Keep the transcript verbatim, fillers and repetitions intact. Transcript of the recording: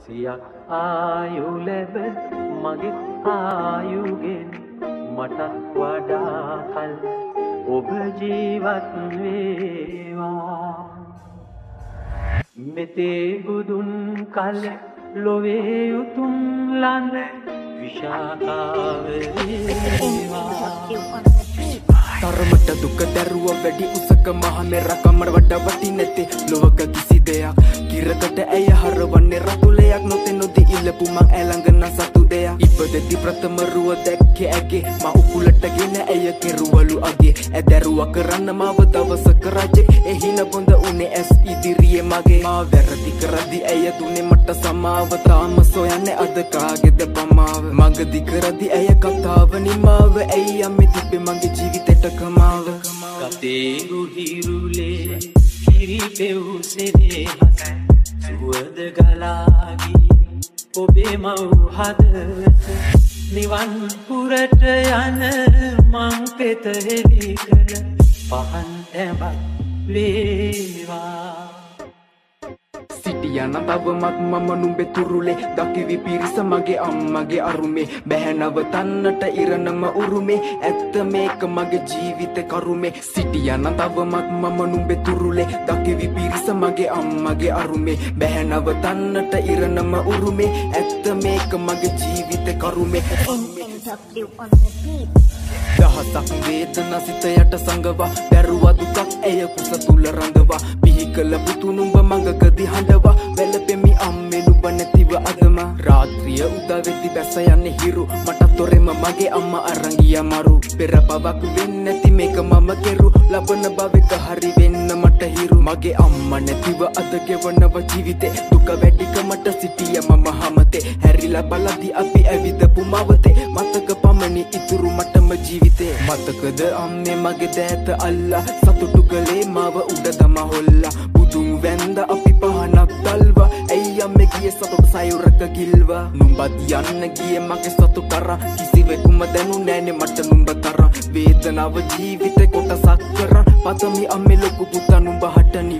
සියක් ආයු ලැබ මගේ ආයුගෙන් මටත් වඩා කල් ඔබ ජීවත් වේවා මෙතේ බුදුන් කල ලොවේ උතුම් ලන්න විශාකාව වේවා තරමට දුක දැරුව වැඩි උසක මහ මෙර කමර වඩ වටි නැතේ ලොවක කිසි දෙයක් කිරකට ඇය හරවන්නේ රතුලයක් නොතෙනොදී ඉල්ලපු මං ඇළඟ නම් සතු දෙයක් ඉපදෙති ප්‍රථම රුව දැක්කේ ඇගේ මා උකුලටගෙන ඇය කෙරුවලු අගේ ඇදරුව කරන්න මාව දවසක රජෙක් එහින බොඳ උනේ ඇස් ඉදිරියේ මගේ මා වැරදි කරදි ඇය දුන්නේ මට සමාව තාම සොයන්නේ අද කාගේද පමාව මගදි කරදි ඇය කතාව නිමාව ඇයි යම්මේ තිබ්බේ මගේ ජීවිතේට කමාව කතේ හිරුලේ කිරිපෙව් සෙනේ සුවද ගලාගී ඔබේ මව් හදවත නිවන් පුරට යන මං පෙත හෙළි කර පහන් ඇඹක් වේවා සිටියන තවමත් මම නුඹේ තුරුලේ දකිවි පිරිස මගේ අම්මගේ අරුමේ බැහැනව තන්නට ඉරණම උරුමේ ඇත්ත මේක මගේ ජීවිත කරුමේ සිටියන තවමත් මම නුඹේ තුරුලේ දකිවි පිරිස මගේ අම්මගේ අරුමේ බැහැනව තන්නට ඉරණම උරුමේ ඇත්ත මේක මගේ ජීවිත කරුමේ දහසක් වේදනා සිත යට සංගවා දැරුවා දුකක් ඇය කුස තුල රඳවා පිහි කළ පුතු නුඹ මඟකදී හඬවා වැළපෙමි අම්මේ නුඹ නැතිව අදම රාත්‍රිය උදා වෙති බැස යන්නේ හිරු මට තොරෙම මගේ අම්මා අරන් ගියා මරු පෙර පවක් වෙන්නේ නැති මේක මම කෙරු ලබන භවෙක හරි වෙන්න මට හිරු මගේ අම්මා නැතිව අද ගෙවනව ජීවිතේ දුක වැඩිකමට සිටිය මම හැමතේ හැරිලා බලද්දි අපි ඇවිදපු මවතේ මතක පමණි ඉතුරු මටම ජීවිතේ මතකද අම්මේ මගේ දෑත අල්ලා සතුටු කලේ මාව උඩ තම හොල්ලා බුදුන් වැන්ද අපි පහනක් දල්වා ඇයි අම්මේ ගියේ සතුට සයුරක ගිල්වා නුඹත් යන්න ගියේ මගේ සතුට කරා කිසිවෙකුම දැනුන්නේ නෑනේ මට නුඹ තරම් වේදනාව ජීවිතේ කොටසක් කරා පතමි අම්මේ ලොකු පුතා නුඹ හට